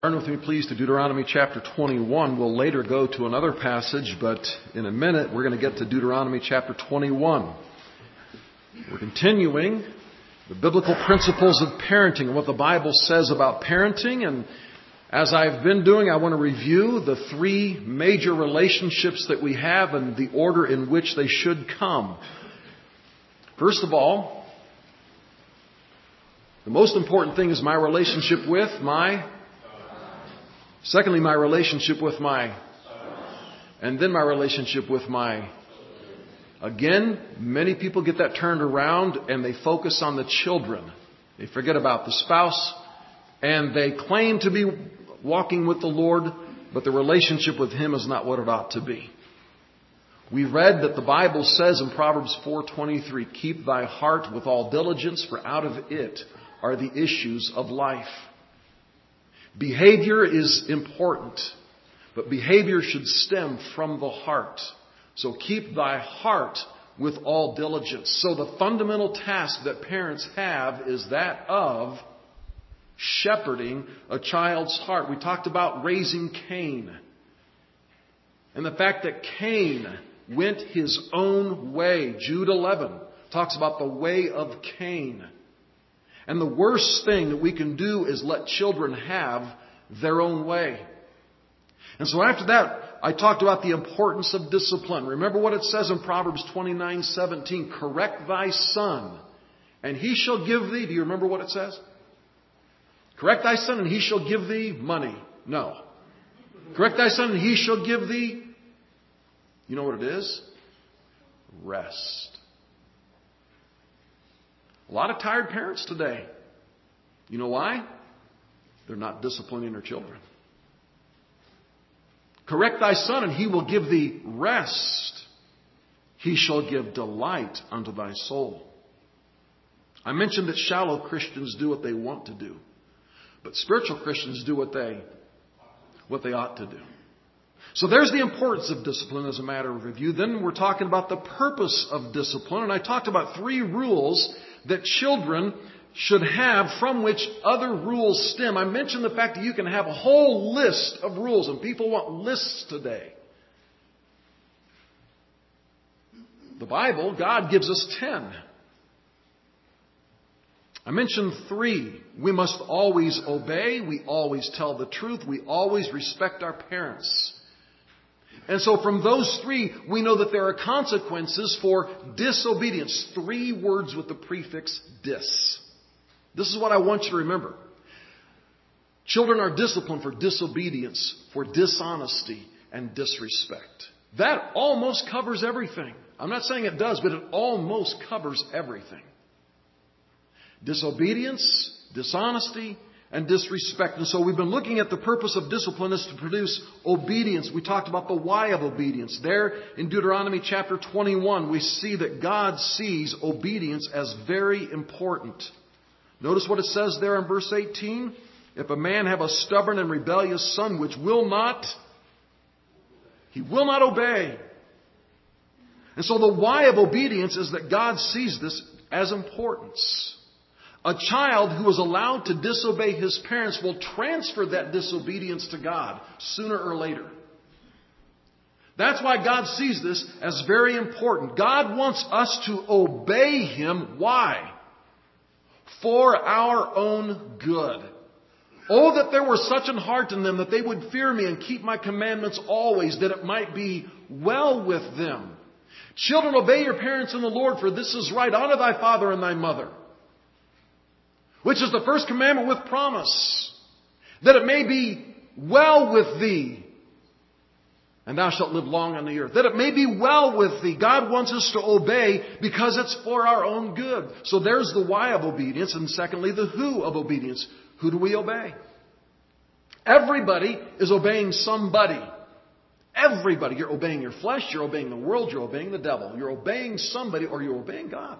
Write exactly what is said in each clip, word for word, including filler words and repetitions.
Turn with me, please, to Deuteronomy chapter twenty-one. We'll later go to another passage, but in a minute we're going to get to Deuteronomy chapter twenty-one. We're continuing the biblical principles of parenting and what the Bible says about parenting. And as I've been doing, I want to review the three major relationships that we have and the order in which they should come. First of all, the most important thing is my relationship with my Secondly, my relationship with my, and then my relationship with my. Again, many people get that turned around and they focus on the children. They forget about the spouse and they claim to be walking with the Lord, but the relationship with Him is not what it ought to be. We read that the Bible says in Proverbs four twenty-three, "Keep thy heart with all diligence, for out of it are the issues of life." Behavior is important, but behavior should stem from the heart. So keep thy heart with all diligence. So the fundamental task that parents have is that of shepherding a child's heart. We talked about raising Cain. And the fact that Cain went his own way. Jude eleven talks about the way of Cain. And the worst thing that we can do is let children have their own way. And so after that, I talked about the importance of discipline. Remember what it says in Proverbs twenty-nine seventeen, "Correct thy son, and he shall give thee," do you remember what it says? "Correct thy son, and he shall give thee money." No. "Correct thy son, and he shall give thee," you know what it is? Rest. A lot of tired parents today. You know why? They're not disciplining their children. "Correct thy son, and he will give thee rest. He shall give delight unto thy soul." I mentioned that shallow Christians do what they want to do. But spiritual Christians do what they, what they ought to do. So there's the importance of discipline as a matter of review. Then we're talking about the purpose of discipline. And I talked about three rules that children should have from which other rules stem. I mentioned the fact that you can have a whole list of rules, and people want lists today. The Bible, God gives us ten. I mentioned three. We must always obey. We always tell the truth. We always respect our parents. And so from those three, we know that there are consequences for disobedience. Three words with the prefix dis. This is what I want you to remember. Children are disciplined for disobedience, for dishonesty, and disrespect. That almost covers everything. I'm not saying it does, but it almost covers everything. Disobedience, dishonesty, and disrespect. And so we've been looking at the purpose of discipline is to produce obedience. We talked about the why of obedience. There in Deuteronomy chapter twenty-one, we see that God sees obedience as very important. Notice what it says there in verse eighteen. "If a man have a stubborn and rebellious son which will not, he will not obey." And so the why of obedience is that God sees this as importance. A child who is allowed to disobey his parents will transfer that disobedience to God sooner or later. That's why God sees this as very important. God wants us to obey Him. Why? For our own good. "Oh, that there were such an heart in them that they would fear me and keep my commandments always, that it might be well with them." Children, obey your parents in the Lord, for this is right. "Honor thy father and thy mother," which is the first commandment with promise, "that it may be well with thee, and thou shalt live long on the earth." That it may be well with thee. God wants us to obey because it's for our own good. So there's the why of obedience. And secondly, the who of obedience. Who do we obey? Everybody is obeying somebody. Everybody. You're obeying your flesh. You're obeying the world. You're obeying the devil. You're obeying somebody, or you're obeying God.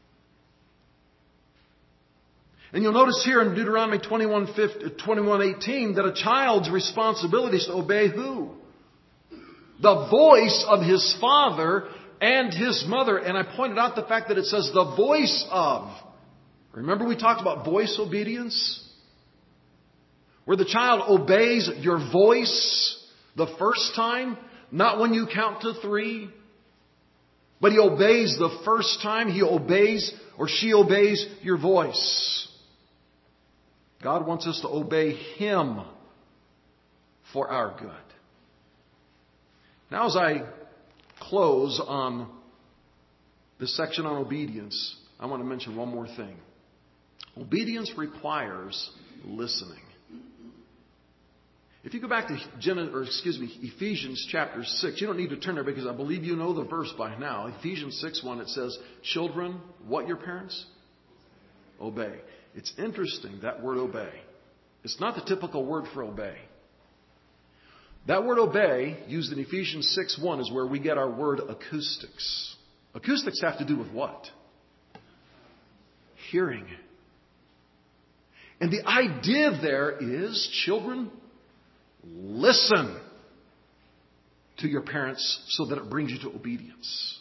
And you'll notice here in Deuteronomy twenty-one eighteen that a child's responsibility is to obey who? The voice of his father and his mother. And I pointed out the fact that it says the voice of. Remember we talked about voice obedience? Where the child obeys your voice the first time, not when you count to three, but he obeys the first time. He obeys or she obeys your voice. God wants us to obey Him for our good. Now, as I close on this section on obedience, I want to mention one more thing. Obedience requires listening. If you go back to Genesis, or excuse me, Ephesians chapter six, you don't need to turn there because I believe you know the verse by now. Ephesians six one, it says, children, what your parents? Obey. It's interesting, that word obey. It's not the typical word for obey. That word obey, used in Ephesians six one, is where we get our word acoustics. Acoustics have to do with what? Hearing. And the idea there is, children, listen to your parents so that it brings you to obedience.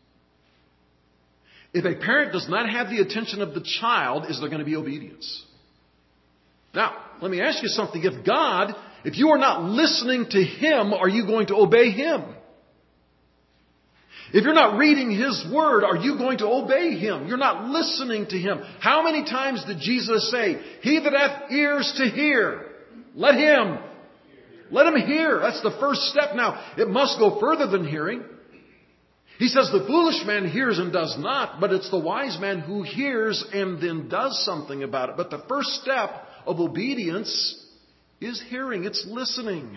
If a parent does not have the attention of the child, is there going to be obedience? Now, let me ask you something. If God, if you are not listening to Him, are you going to obey Him? If you're not reading His Word, are you going to obey Him? You're not listening to Him. How many times did Jesus say, he that hath ears to hear, let him, let him hear. That's the first step. Now, it must go further than hearing. He says the foolish man hears and does not, but it's the wise man who hears and then does something about it. But the first step of obedience is hearing. It's listening.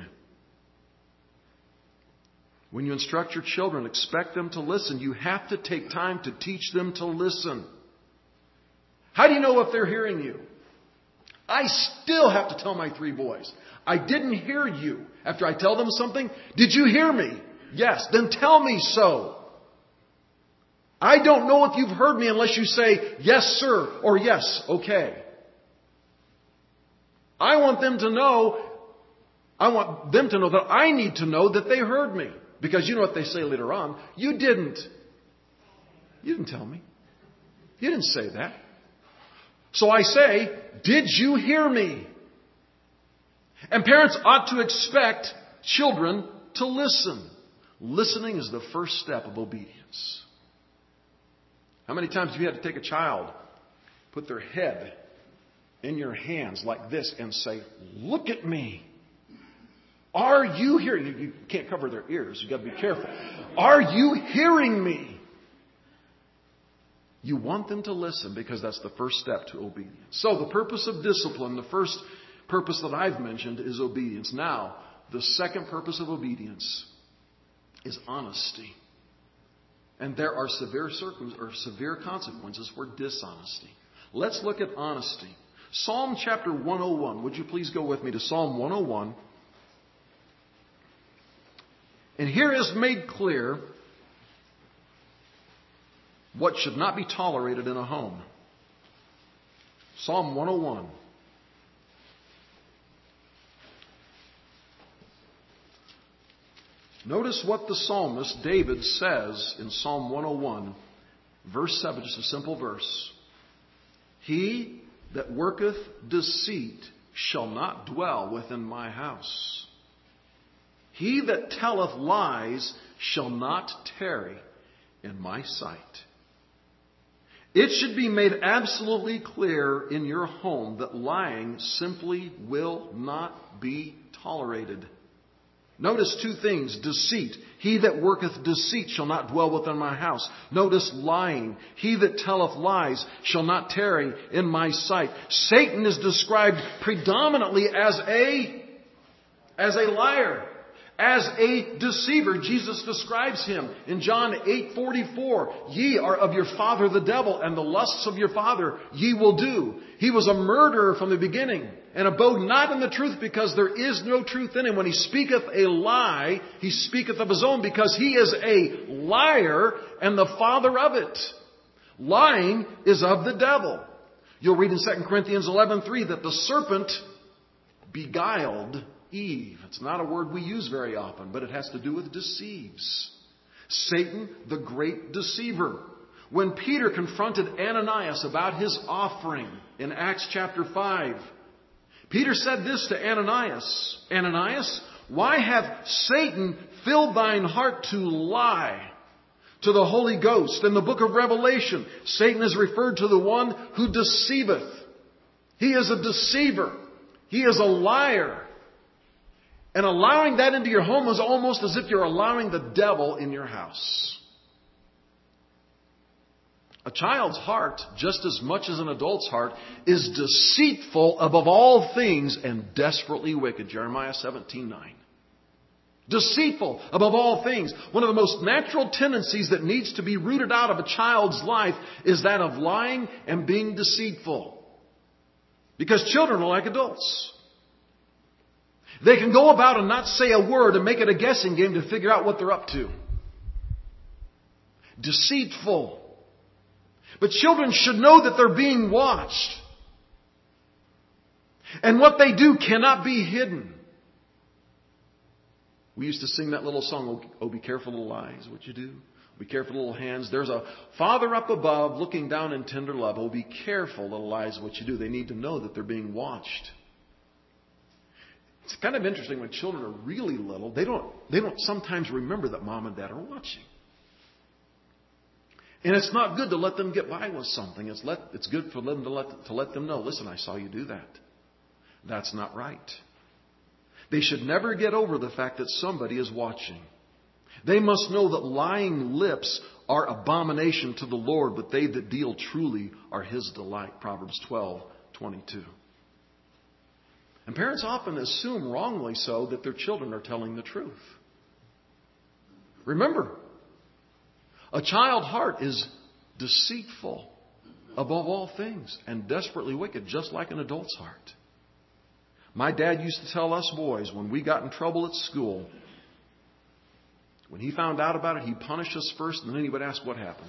When you instruct your children, expect them to listen. You have to take time to teach them to listen. How do you know if they're hearing you? I still have to tell my three boys, I didn't hear you. After I tell them something, did you hear me? Yes. Then tell me so. I don't know if you've heard me unless you say, yes, sir, or yes, okay. I want them to know, I want them to know that I need to know that they heard me. Because you know what they say later on. You didn't. You didn't tell me. You didn't say that. So I say, did you hear me? And parents ought to expect children to listen. Listening is the first step of obedience. How many times have you had to take a child, put their head in your hands like this and say, look at me. Are you hearing? You can't cover their ears. You've got to be careful. Are you hearing me? You want them to listen because that's the first step to obedience. So the purpose of discipline, the first purpose that I've mentioned is obedience. Now, the second purpose of obedience is honesty. And there are severe circum- or severe consequences for dishonesty. Let's look at honesty. Psalm chapter one oh one. Would you please go with me to Psalm one oh one? And here is made clear what should not be tolerated in a home. Psalm one oh one. Notice what the psalmist David says in Psalm one oh one, verse seven, just a simple verse. He that worketh deceit shall not dwell within my house. He that telleth lies shall not tarry in my sight. It should be made absolutely clear in your home that lying simply will not be tolerated. Notice two things. Deceit. He that worketh deceit shall not dwell within my house. Notice lying. He that telleth lies shall not tarry in my sight. Satan is described predominantly as a, as a liar. As a deceiver. Jesus describes him in John eight forty-four. Ye are of your father the devil, and the lusts of your father ye will do. He was a murderer from the beginning, and abode not in the truth, because there is no truth in him. When he speaketh a lie, he speaketh of his own, because he is a liar and the father of it. Lying is of the devil. You'll read in Second Corinthians eleven three that the serpent beguiled Eve. It's not a word we use very often, but it has to do with deceives. Satan, the great deceiver. When Peter confronted Ananias about his offering in Acts chapter five, Peter said this to Ananias. Ananias, why hath Satan filled thine heart to lie to the Holy Ghost? In the book of Revelation, Satan is referred to the one who deceiveth. He is a deceiver. He is a liar. And allowing that into your home is almost as if you're allowing the devil in your house. A child's heart, just as much as an adult's heart, is deceitful above all things and desperately wicked. Jeremiah seventeen nine. Deceitful above all things. One of the most natural tendencies that needs to be rooted out of a child's life is that of lying and being deceitful. Because children are like adults. They can go about and not say a word and make it a guessing game to figure out what they're up to. Deceitful. But children should know that they're being watched. And what they do cannot be hidden. We used to sing that little song, oh, be careful little eyes, what you do. Be careful little hands. There's a Father up above looking down in tender love. Oh, be careful little eyes, what you do. They need to know that they're being watched. It's kind of interesting when children are really little, they don't, they don't sometimes remember that mom and dad are watching. And it's not good to let them get by with something. It's, let, it's good for them to let, to let them know, listen, I saw you do that. That's not right. They should never get over the fact that somebody is watching. They must know that lying lips are abomination to the Lord, but they that deal truly are His delight. Proverbs twelve twenty-two. And parents often assume, wrongly so, that their children are telling the truth. Remember, a child's heart is deceitful above all things and desperately wicked, just like an adult's heart. My dad used to tell us boys when we got in trouble at school, when he found out about it, he'd punish us first and then he would ask what happened.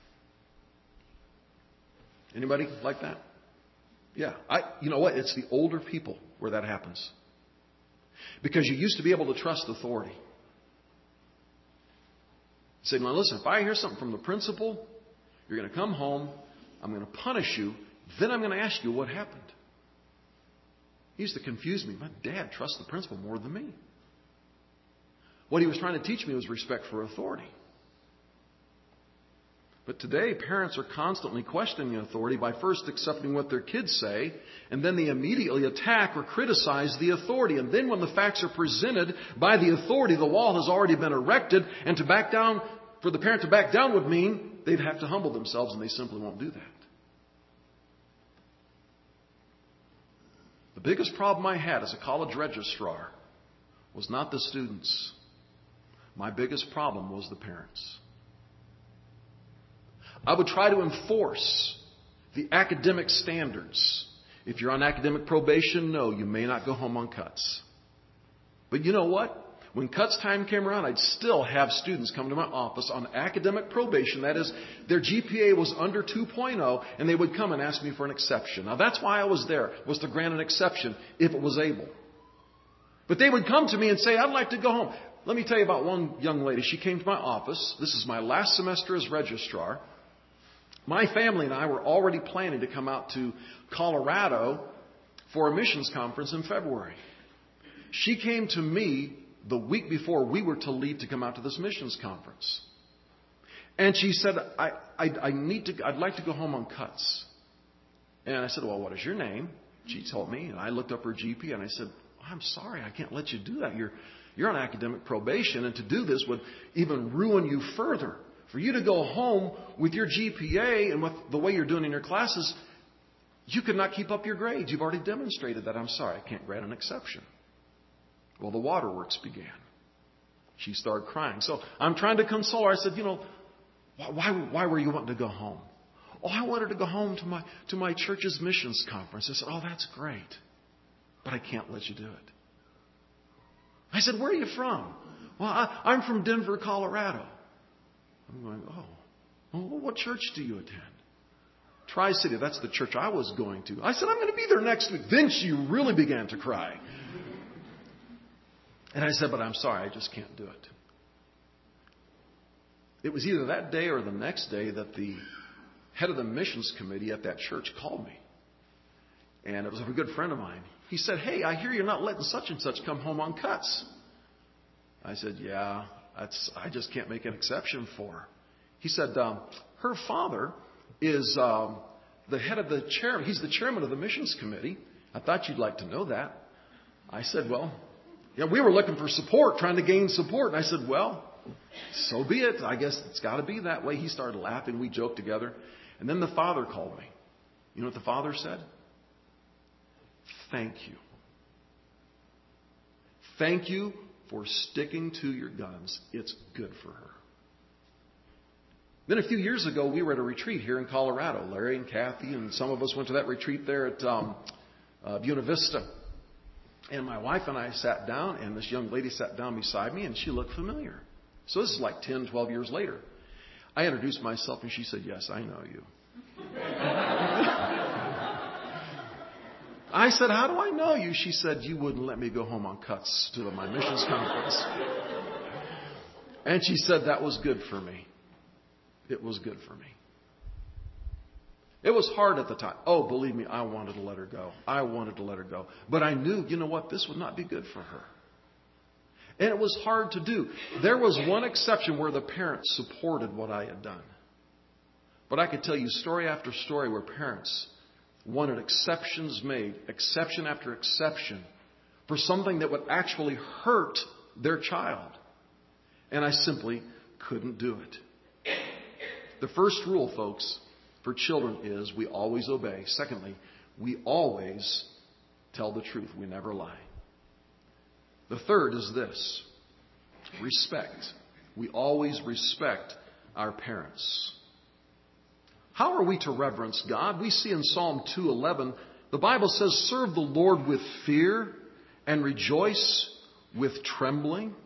Anybody like that? Yeah. I, you know what? It's the older people where that happens. Because you used to be able to trust authority. Say, now listen, if I hear something from the principal, you're going to come home, I'm going to punish you, then I'm going to ask you what happened. He used to confuse me. My dad trusts the principal more than me. What he was trying to teach me was respect for authority. But today, parents are constantly questioning authority by first accepting what their kids say, and then they immediately attack or criticize the authority. And then when the facts are presented by the authority, the wall has already been erected, and to back down, for the parent to back down would mean they'd have to humble themselves, and they simply won't do that. The biggest problem I had as a college registrar was not the students. My biggest problem was the parents. I would try to enforce the academic standards. If you're on academic probation, no, you may not go home on cuts. But you know what? When cuts time came around, I'd still have students come to my office on academic probation. That is, their G P A was under two point oh, and they would come and ask me for an exception. Now, that's why I was there, was to grant an exception if it was able. But they would come to me and say, I'd like to go home. Let me tell you about one young lady. She came to my office. This is my last semester as registrar. My family and I were already planning to come out to Colorado for a missions conference in February. She came to me the week before we were to leave to come out to this missions conference. And she said, I, I, I need to, I'd like to go home on cuts. And I said, well, what is your name? She told me, and I looked up her G P A and I said, I'm sorry, I can't let you do that. You're, you're on academic probation, and to do this would even ruin you further. For you to go home with your G P A and with the way you're doing in your classes, you could not keep up your grades. You've already demonstrated that. I'm sorry, I can't grant an exception. Well, the waterworks began. She started crying. So I'm trying to console her. I said, you know, why, why were you wanting to go home? Oh, I wanted to go home to my, to my church's missions conference. I said, oh, that's great. But I can't let you do it. I said, where are you from? Well, I, I'm from Denver, Colorado. I'm going, oh, well, what church do you attend? Tri-City, that's the church I was going to. I said, I'm going to be there next week. Then she really began to cry. And I said, but I'm sorry, I just can't do it. It was either that day or the next day that the head of the missions committee at that church called me. And it was a good friend of mine. he said, hey, I hear you're not letting such and such come home on cuts. I said, yeah, that's, I just can't make an exception for her. He said, um, her father is um, the head of the chair. He's the chairman of the missions committee. I thought you'd like to know that. I said, well, yeah, we were looking for support, trying to gain support. And I said, well, so be it. I guess it's got to be that way. He started laughing. We joked together. And then the father called me. You know what the father said? Thank you. Thank you for sticking to your guns. It's good for her. Then a few years ago, we were at a retreat here in Colorado. Larry and Kathy and some of us went to that retreat there at um, uh, Buena Vista. And my wife and I sat down, and this young lady sat down beside me, and she looked familiar. So this is like ten, twelve years later. I introduced myself, and she said, yes, I know you. I said, how do I know you? She said, you wouldn't let me go home on cuts to my missions conference. And she said, that was good for me. It was good for me. It was hard at the time. Oh, believe me, I wanted to let her go. I wanted to let her go. But I knew, you know what, this would not be good for her. And it was hard to do. There was one exception where the parents supported what I had done. But I could tell you story after story where parents wanted exceptions made, exception after exception, for something that would actually hurt their child. And I simply couldn't do it. The first rule, folks, for children is we always obey. Secondly, we always tell the truth. We never lie. The third is this: respect. We always respect our parents. How are we to reverence God? We see in Psalm two eleven, the Bible says, serve the Lord with fear and rejoice with trembling.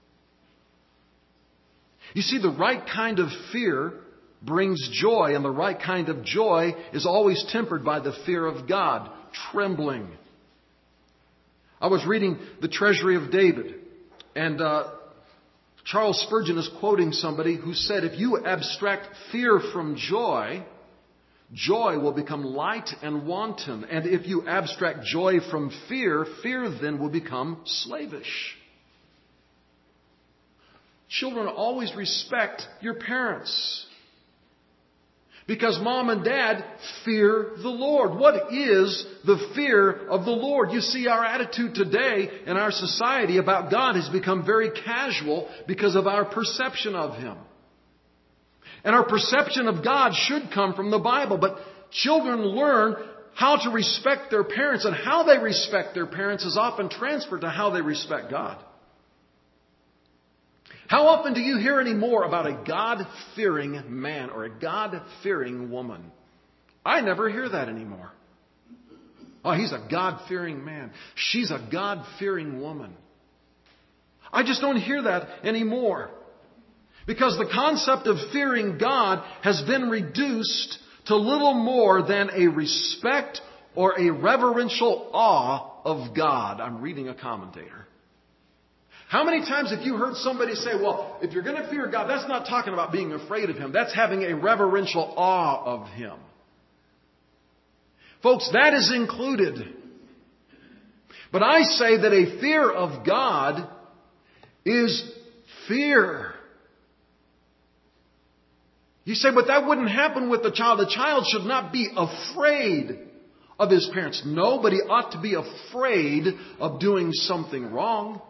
You see, the right kind of fear brings joy, and the right kind of joy is always tempered by the fear of God, trembling. I was reading The Treasury of David, and uh, Charles Spurgeon is quoting somebody who said, if you abstract fear from joy, joy will become light and wanton. And if you abstract joy from fear, fear then will become slavish. Children, always respect your parents. Because mom and dad fear the Lord. What is the fear of the Lord? You see, our attitude today in our society about God has become very casual because of our perception of Him. And our perception of God should come from the Bible. But children learn how to respect their parents, and how they respect their parents is often transferred to how they respect God. How often do you hear any more about a God-fearing man or a God-fearing woman? I never hear that anymore. Oh, he's a God-fearing man. She's a God-fearing woman. I just don't hear that anymore. Because the concept of fearing God has been reduced to little more than a respect or a reverential awe of God. I'm reading a commentator. How many times have you heard somebody say, well, if you're going to fear God, that's not talking about being afraid of Him. That's having a reverential awe of Him. Folks, that is included. But I say that a fear of God is fear. You say, but that wouldn't happen with the child. The child should not be afraid of his parents. Nobody ought to be afraid of doing something wrong.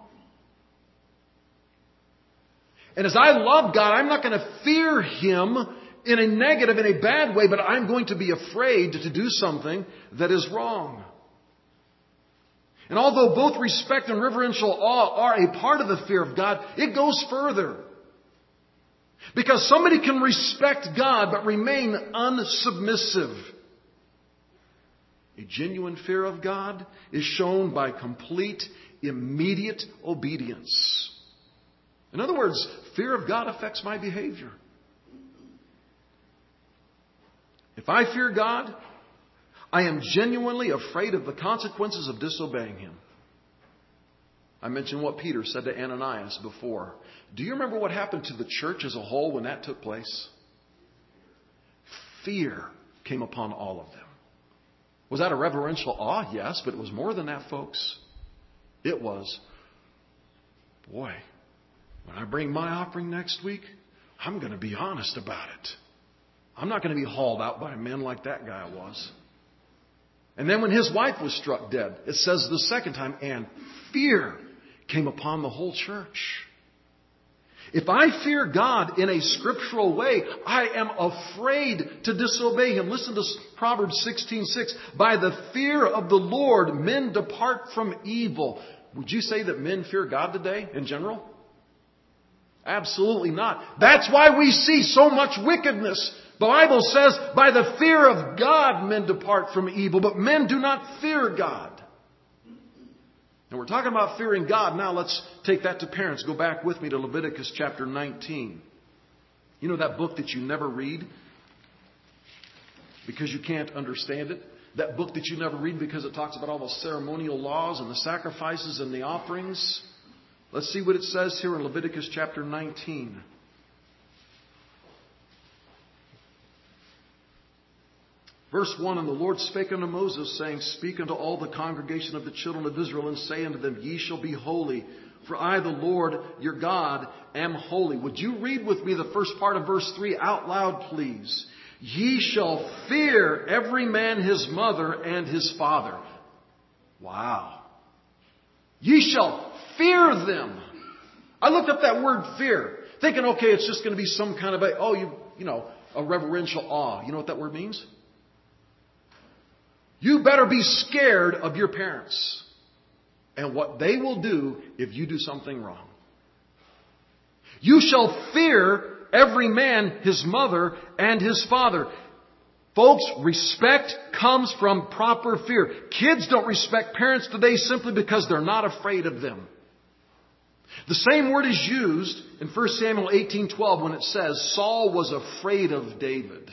And as I love God, I'm not going to fear Him in a negative, in a bad way, but I'm going to be afraid to do something that is wrong. And although both respect and reverential awe are a part of the fear of God, it goes further. Because somebody can respect God but remain unsubmissive. A genuine fear of God is shown by complete, immediate obedience. In other words, fear of God affects my behavior. If I fear God, I am genuinely afraid of the consequences of disobeying Him. I mentioned what Peter said to Ananias before. Do you remember what happened to the church as a whole when that took place? Fear came upon all of them. Was that a reverential awe? Yes, but it was more than that, folks. It was, boy, when I bring my offering next week, I'm going to be honest about it. I'm not going to be hauled out by men like that guy was. And then when his wife was struck dead, it says the second time, and fear came upon the whole church. If I fear God in a scriptural way, I am afraid to disobey Him. Listen to Proverbs sixteen six. By the fear of the Lord, men depart from evil. Would you say that men fear God today in general? Absolutely not. That's why we see so much wickedness. The Bible says, by the fear of God, men depart from evil, but men do not fear God. And we're talking about fearing God. Now let's take that to parents. Go back with me to Leviticus chapter nineteen. You know that book that you never read because you can't understand it? That book that you never read because it talks about all the ceremonial laws and the sacrifices and the offerings? Let's see what it says here in Leviticus chapter nineteen. Verse one, and the Lord spake unto Moses, saying, Speak unto all the congregation of the children of Israel, and say unto them, Ye shall be holy, for I, the Lord your God, am holy. Would you read with me the first part of verse three out loud, please? Ye shall fear every man his mother and his father. Wow. Ye shall fear them. I looked up that word fear, thinking, okay, it's just going to be some kind of a, oh, you, you know, a reverential awe. You know what that word means? You better be scared of your parents and what they will do if you do something wrong. You shall fear every man his mother and his father. Folks, respect comes from proper fear. Kids don't respect parents today simply because they're not afraid of them. The same word is used in First Samuel eighteen twelve when it says Saul was afraid of David.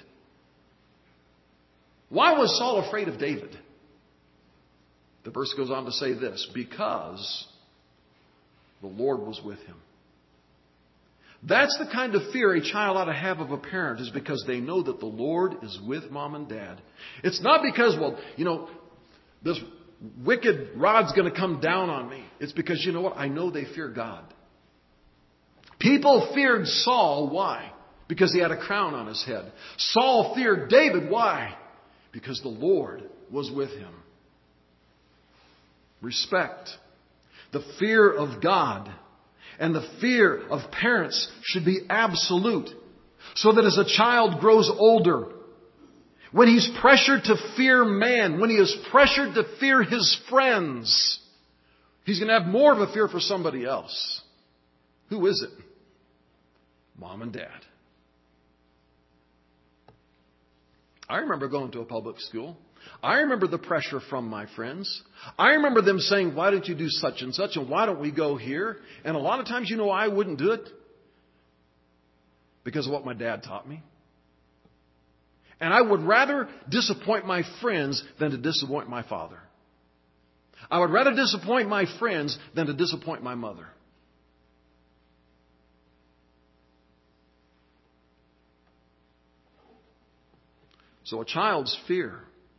Why was Saul afraid of David? The verse goes on to say this, because the Lord was with him. That's the kind of fear a child ought to have of a parent, is because they know that the Lord is with mom and dad. It's not because, well, you know, this wicked rod's going to come down on me. It's because, you know what? I know they fear God. People feared Saul. Why? Because he had a crown on his head. Saul feared David. Why? Because the Lord was with him. Respect. The fear of God and the fear of parents should be absolute. So that as a child grows older, when he's pressured to fear man, when he is pressured to fear his friends, he's going to have more of a fear for somebody else. Who is it? Mom and dad. I remember going to a public school. I remember the pressure from my friends. I remember them saying, why don't you do such and such, and why don't we go here? And a lot of times, you know, I wouldn't do it because of what my dad taught me. And I would rather disappoint my friends than to disappoint my father. I would rather disappoint my friends than to disappoint my mother. So a child's fear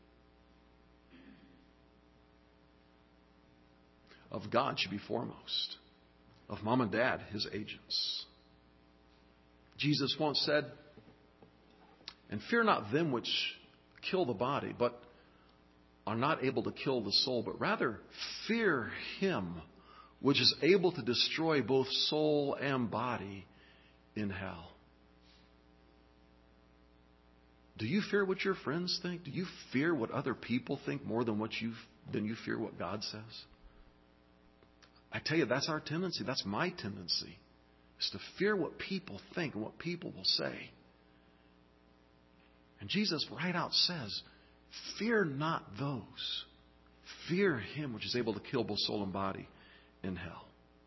of God should be foremost. Of mom and dad, his agents. Jesus once said, and fear not them which kill the body, but are not able to kill the soul, but rather fear him which is able to destroy both soul and body in hell. Do you fear what your friends think? Do you fear what other people think more than what you than you fear what God says? I tell you, that's our tendency. That's my tendency, is to fear what people think and what people will say. And Jesus right out says, fear not those. Fear him which is able to kill both soul and body in hell.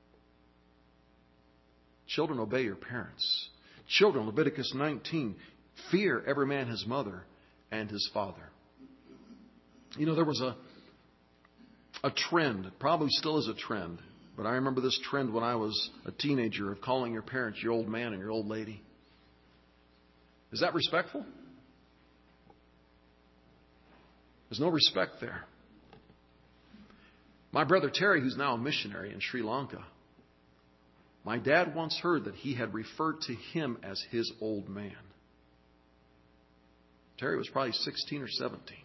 Children, obey your parents. Children, Leviticus nineteen, fear every man his mother and his father. You know, there was a a trend, probably still is a trend, but I remember this trend when I was a teenager of calling your parents your old man and your old lady. Is that respectful? There's no respect there. My brother Terry, who's now a missionary in Sri Lanka, my dad once heard that he had referred to him as his old man. Terry was probably sixteen or seventeen.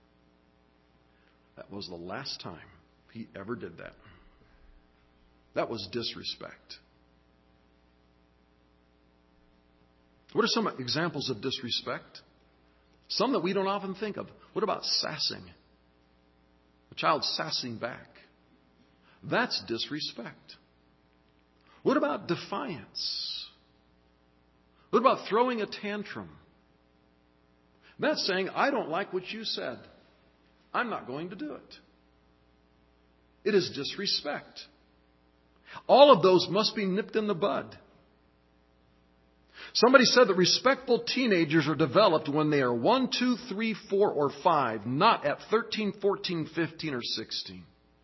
That was the last time he ever did that. That was disrespect. What are some examples of disrespect? Some that we don't often think of. What about sassing? A child sassing back. That's disrespect. What about defiance? What about throwing a tantrum? That's saying, I don't like what you said. I'm not going to do it. It is disrespect. All of those must be nipped in the bud. Somebody said that respectful teenagers are developed when they are one, two, three, four, or five, not at thirteen, fourteen, fifteen, or sixteen.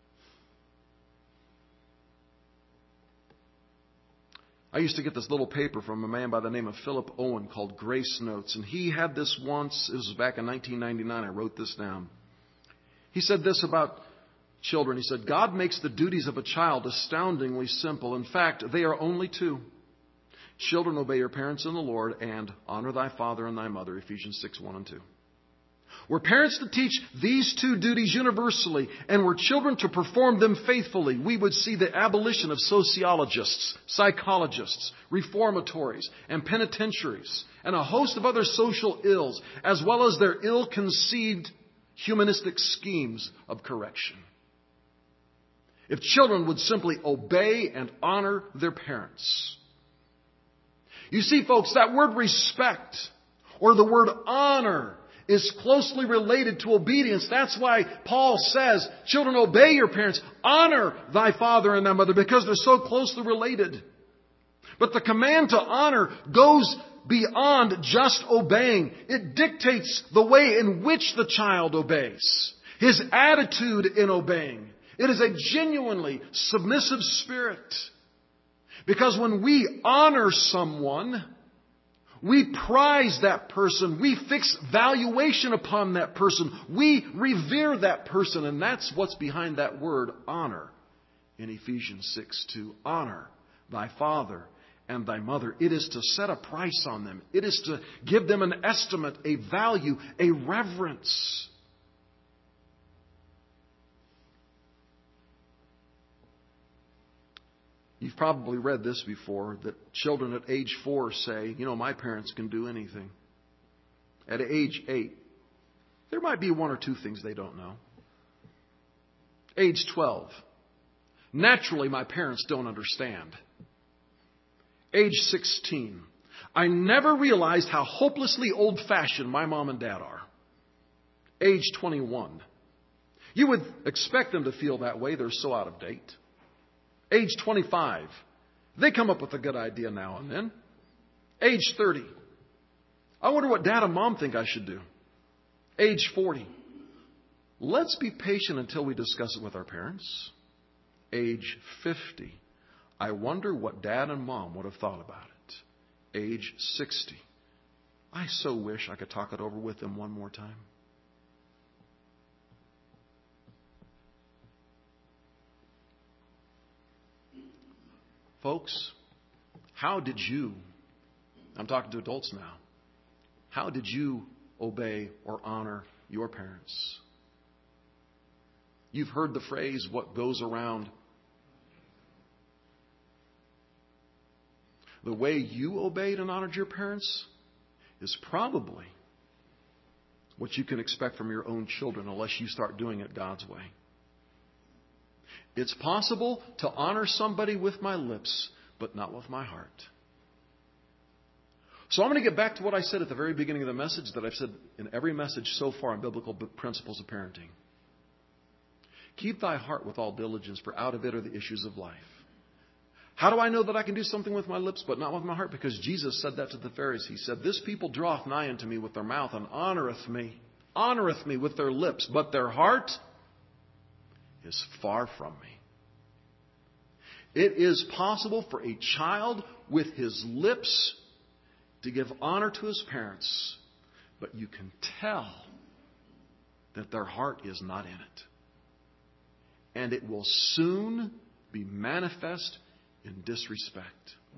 I used to get this little paper from a man by the name of Philip Owen called Grace Notes. And he had this once. It was back in nineteen ninety-nine. I wrote this down. He said this about children. He said, God makes the duties of a child astoundingly simple. In fact, they are only two. Children, obey your parents in the Lord, and honor thy father and thy mother, Ephesians six, one and two. Were parents to teach these two duties universally, and were children to perform them faithfully, we would see the abolition of sociologists, psychologists, reformatories, and penitentiaries, and a host of other social ills, as well as their ill-conceived humanistic schemes of correction. If children would simply obey and honor their parents. You see, folks, that word respect or the word honor is closely related to obedience. That's why Paul says, children, obey your parents. Honor thy father and thy mother, because they're so closely related. But the command to honor goes beyond just obeying. It dictates the way in which the child obeys. His attitude in obeying. It is a genuinely submissive spirit. Because when we honor someone, we prize that person. We fix valuation upon that person. We revere that person. And that's what's behind that word honor in Ephesians six two. Honor thy father and thy mother. It is to set a price on them. It is to give them an estimate, a value, a reverence. You've probably read this before, that children at age four say, you know, my parents can do anything. At age eight, there might be one or two things they don't know. Age twelve, naturally my parents don't understand. Age sixteen, I never realized how hopelessly old-fashioned my mom and dad are. Age twenty-one, you would expect them to feel that way. They're so out of date. Age twenty-five, they come up with a good idea now and then. Age thirty, I wonder what dad and mom think I should do. Age forty, let's be patient until we discuss it with our parents. Age fifty, I wonder what dad and mom would have thought about it. Age sixty, I so wish I could talk it over with them one more time. Folks, how did you, I'm talking to adults now, how did you obey or honor your parents? You've heard the phrase, what goes around. The way you obeyed and honored your parents is probably what you can expect from your own children unless you start doing it God's way. It's possible to honor somebody with my lips, but not with my heart. So I'm going to get back to what I said at the very beginning of the message that I've said in every message so far on biblical principles of parenting. Keep thy heart with all diligence, for out of it are the issues of life. How do I know that I can do something with my lips, but not with my heart? Because Jesus said that to the Pharisees. He said, this people draweth nigh unto me with their mouth and honoreth me, honoreth me with their lips, but their heart is far from me. It is possible for a child with his lips to give honor to his parents, but you can tell that their heart is not in it. And it will soon be manifest in disrespect.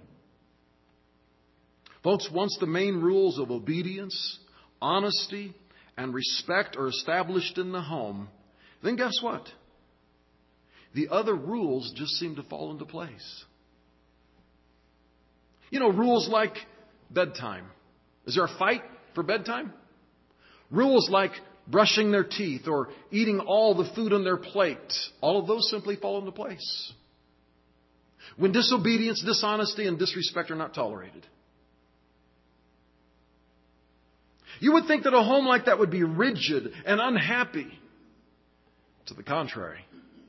Folks, once the main rules of obedience, honesty, and respect are established in the home, then guess what? The other rules just seem to fall into place. You know, rules like bedtime. Is there a fight for bedtime? Rules like brushing their teeth or eating all the food on their plate. All of those simply fall into place when disobedience, dishonesty, and disrespect are not tolerated. You would think that a home like that would be rigid and unhappy. To the contrary.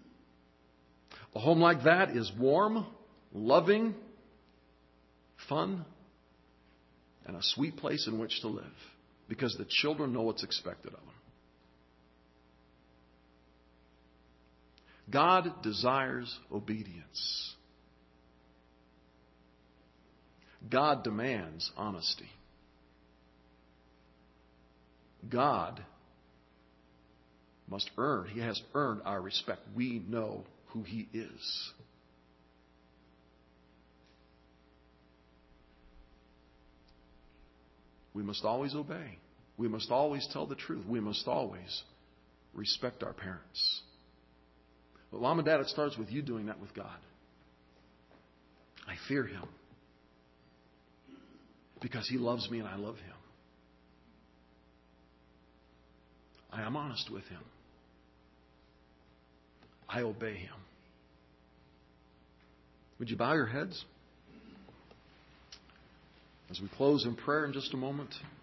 A home like that is warm, loving, fun, and a sweet place in which to live. Because the children know what's expected of them. God desires obedience. God demands honesty. God must earn, He has earned our respect. We know who He is. We must always obey. We must always tell the truth. We must always respect our parents. But Mom and Dad, it starts with you doing that with God. I fear Him because He loves me and I love Him. I am honest with Him. I obey Him. Would you bow your heads? As we close in prayer in just a moment.